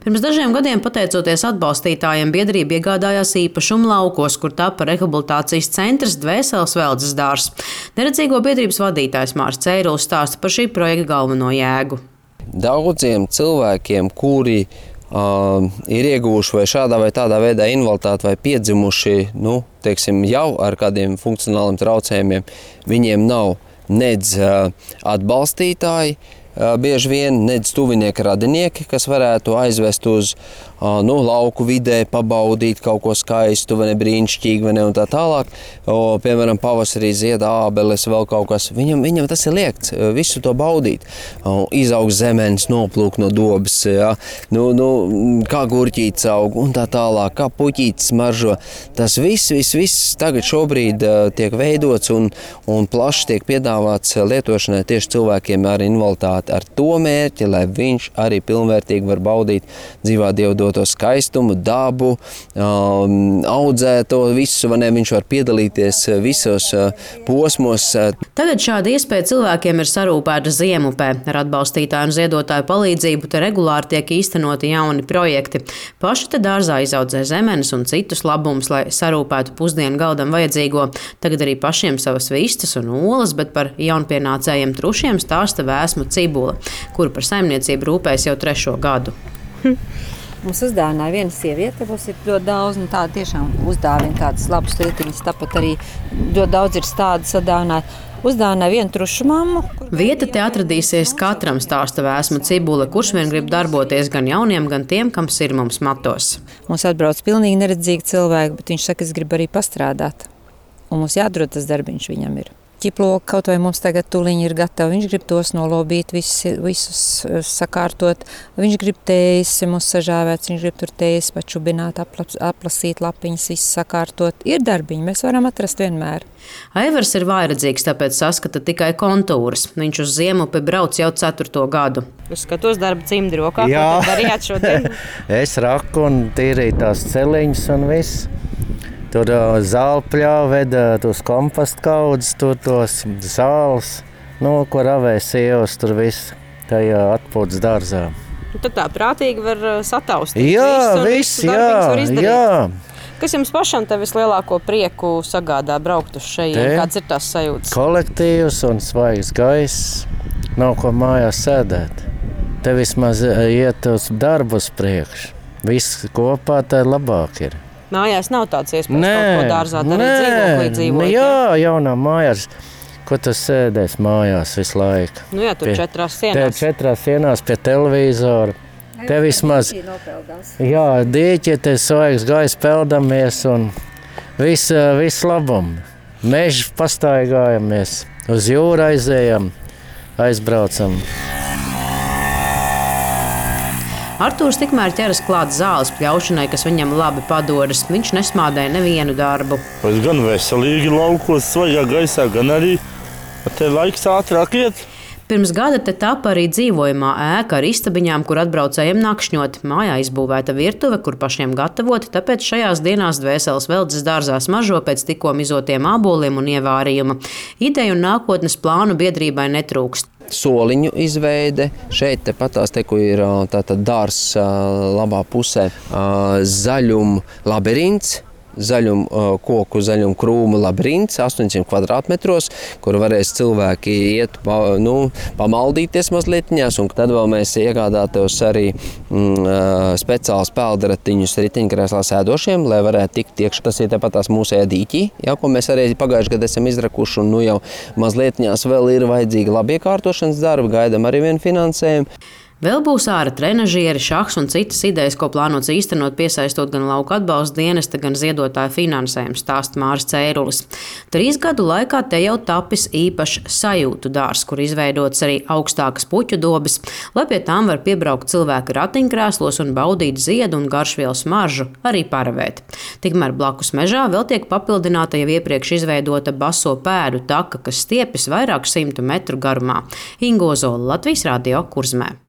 Pirms dažiem gadiem, pateicoties atbalstītājiem, biedrība iegādājās īpašumu laukos, kur tapa rehabilitācijas centrs Dvēseles veldzes dārzs. Neredzīgo biedrības vadītājs Mārs Ceirulis stāsta par šī projekta galveno jēgu. Daudziem cilvēkiem, kuri ir ieguvuši vai šādā vai tādā veidā invaliditāti vai piedzimuši, jau ar kādiem funkcionāliem traucējumiem, viņiem nav nedz atbalstītāji, bieži vien nedz tuvinieki radinieki, kas varētu aizvest uz lauku vidē, pabaudīt kaut ko skaistu, vai ne brīnišķīgi, vai ne, un tā tālāk. Piemēram, pavasarī zied ābeles, vēl kaut kas. Viņam tas ir liekts, visu to baudīt. Izaug zemenes, noplūk no dobas, ja? Kā gurķītis aug, un tā tālāk, kā puķītis smaržo. Tas viss tagad šobrīd tiek veidots un plaši tiek piedāvāts lietošanai tieši cilvēkiem ar invaliditāti, ar to mērķi, lai viņš arī pilnvērtīgi var baudīt dzīvā Dieva doto skaistumu, dabu, audzēto visu, vai ne, viņš var piedalīties visos posmos. Tagad šāda iespēja cilvēkiem ir sarūpēta Ziemupē. Ar atbalstītāju un ziedotāju palīdzību te regulāri tiek īstenoti jauni projekti. Paši te dārzā izaudzē zemenes un citus labumus, lai sarūpētu pusdienu galdam vajadzīgo. Tagad arī pašiem savas vistas un olas, bet par jaunpienācējiem trušiem stāsta Vēsmu Cibula, kura par saimniecību rūpējas jau 3. gadu. Mums uzdāvināja viena sieviete, mums ir ļoti daudz, tā tiešām uzdāvina tādas labas lietiņas, tāpat arī ļoti daudz ir tādu sadāvināja. Uzdāvināja vienu trušu mammu. Vieta te atradīsies katram, stāsta Vēsma Cibule, kurš vien grib darboties gan jauniem, gan tiem, kam sirmums matos. Mums atbrauc pilnīgi neredzīgi cilvēki, bet viņš saka, es gribu arī pastrādāt. Un mums jādod tas darbiņš viņam ir. Ķiploka kaut vai mums tagad tuliņi ir gatavi. Viņš grib tos nolobīt, visus sakārtot. Viņš grib tēsi mums sažāvēts, viņš grib tur tēsi pačubināt, aplasīt lapiņas, visu sakārtot. Ir darbiņi, mēs varam atrast vienmēr. Aivars ir vājredzīgs, tāpēc saskata tikai kontūras. Viņš uz Ziemupi brauc jau 4. gadu. Es skatos darba cimdi rokā, ko tad darījāt šodien? Es raku un tīrīju tās celiņas un viss. Tur zāli pļāva, veda tos kompostu kaudzes, tur tos zāles, ko ravēja sievas, tur viss tajā atpūtas dārzā. Tad tā prātīgi var sataustīt. Jā, viss, jā. Kas jums pašam te vislielāko prieku sagādā braukt uz šejien? Kāds ir tās sajūtas? Kolektīvs un svaigs gaiss, nav ko mājās sēdēt. Te vismaz iet uz darbu uz priekšu. Viss kopā tā labāk ir. Mājās nav tāds iespējas kaut ko dārzā darīt, dzīvoklī dzīvot. Jā, jaunā mājās. Ko tu sēdēs mājās visu laiku? Jā, tur 4 sienās. Te 4 sienās pie televizora. Te vismaz, dīķi, te svaigs gaiss peldamies un viss labum. Meži pastaigājamies, uz jūru aizējam, aizbraucam. Artūrs tikmēr ķeras klāt zāles pļaušanai, kas viņam labi padodas. Viņš nesmādē nevienu darbu. Es gan veselīgi laukos, svaigā gaisā, gan arī te laiks ātrāk iet. Pirms gada te tapa arī dzīvojamā ēka ar istabiņām, kur atbraucējiem nakšņot. Mājā izbūvēta virtuve, kur pašiem gatavot, tāpēc šajās dienās Dvēseles veldzes dārzā smaržo pēc tikko mizotiem āboliem un ievārījuma. Ideju un nākotnes plānu biedrībai netrūkst. Soliņu izveide. Šeit tepatās kur ir dārzs labā pusē zaļumu labirints. Zaļumu koku, zaļumu krūmu labirints 800 kvadrātmetros, kur varēs cilvēki iet, pamaldīties mazlietiņās, un tad vēl mēs iegādātos arī speciāls peldaratiņus riteņkrēslā sēdošiem, lai varētu tikt iekšā. Tas ir tepatās mūsējā dīķī, ko mēs arī pagājuši gadu esam izrakuši, un jau mazlietiņās vēl ir vajadzīgi labi iekārtošanas darbi, gaidam arī vienu finansējumu. Vēl būs ārā trenažieri, šahs un citas idejas, ko plānots īstenot, piesaistot gan lauka atbalsta dienesta, gan ziedotāju finansējumu, stāsta Mārs Ceirulis. 3 gadu laikā te jau tapis īpašs sajūtu dārzs, kur izveidots arī augstākas puķu dobes, lai pie tām var piebraukt cilvēki ratiņkrēslos un baudīt ziedu un garšvielu smaržu, arī paravēt. Tikmēr blakus mežā vēl tiek papildināta jau iepriekš izveidota baso pēdu taka, kas stiepjas vairāku 100 metru garumā. Ingo Zola, Latvijas Radio, Kurzmē.